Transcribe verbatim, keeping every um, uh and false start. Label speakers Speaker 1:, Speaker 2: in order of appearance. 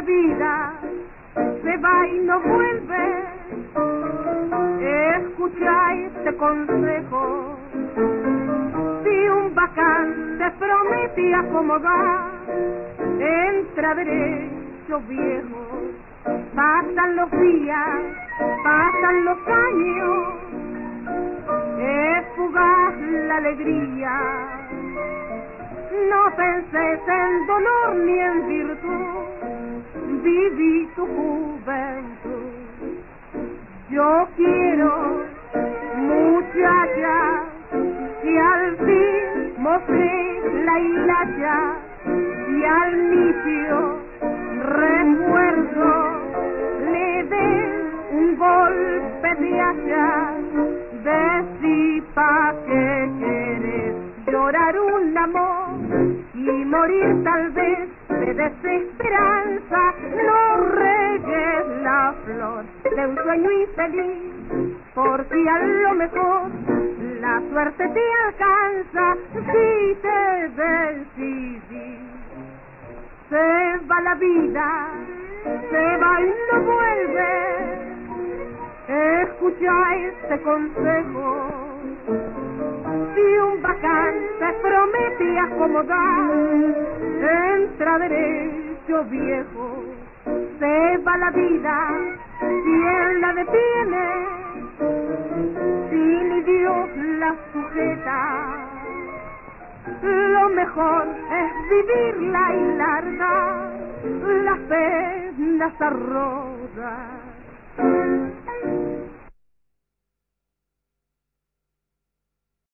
Speaker 1: la vida, se va y no vuelve. Escucha este consejo, si un bacán te promete acomodar, entra derecho viejo. Pasan los días, pasan los años, es fugaz la alegría. No penses en dolor ni en virtud, viví tu juventud. Yo quiero, muchacha, que al fin mostré la hilacha y al nicio recuerdo le dé un golpe de hacha. Decí pa' que querés llorar un amor y morir tal vez de desesperanza. No regues la flor de un sueño infeliz, porque a lo mejor la suerte te alcanza si te decidís. Se va la vida, se va y no vuelve. Escucha este consejo, si un bacán te promete acomodar, entra derecho viejo. Se va la vida, ¿quién la detiene? Si ni Dios la sujeta, lo mejor es vivirla y largar las penas a rodar.